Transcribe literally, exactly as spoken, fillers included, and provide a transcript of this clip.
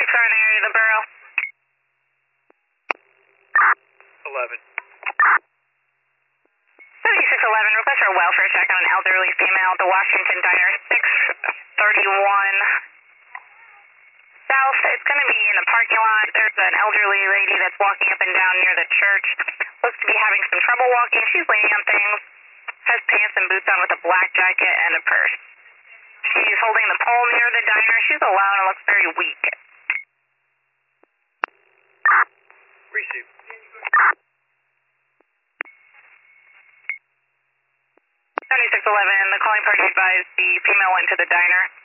folks are in the area of the borough. eleven. seventy-six eleven, request for a welfare check on an elderly female at the Washington Diner, six thirty-one South. It's going to be in the parking lot. There's an elderly lady that's walking up and down near the church. Looks to be having some trouble walking. She's leaning on things. Has pants and boots on with a black jacket and a purse. She's holding the pole near the diner. She's alone and looks very weak. Receive. seventy-six eleven, the calling party advised the female went to the diner.